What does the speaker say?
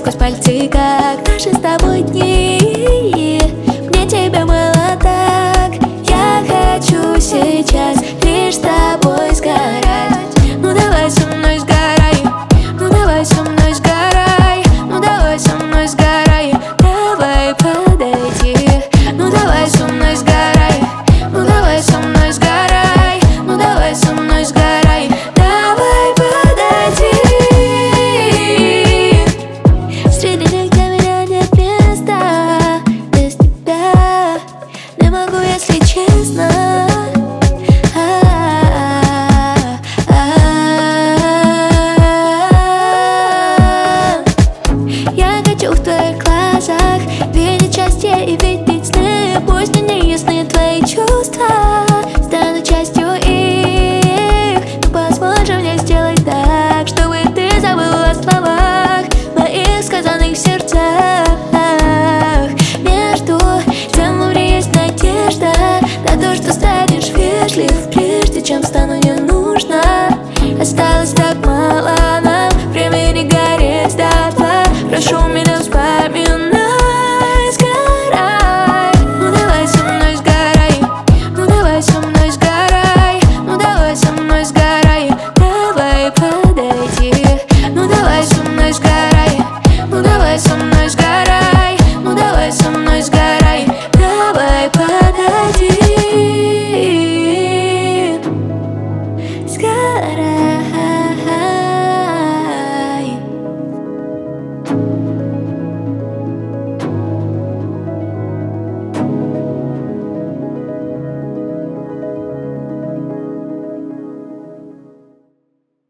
сквозь пальцы, как наши с тобой дни. Мне тебя мало так, я хочу сейчас лишь с тобой сгорать. Ну давай со мной сгорай, ну давай со мной сгорай, ну давай со мной сгорай, давай подойди. Ну давай со мной сгорай, ну давай со мной сгорай, ну давай со мной сгорай, давай подойди. Среди них для меня нет места без тебя. Не могу, если честно.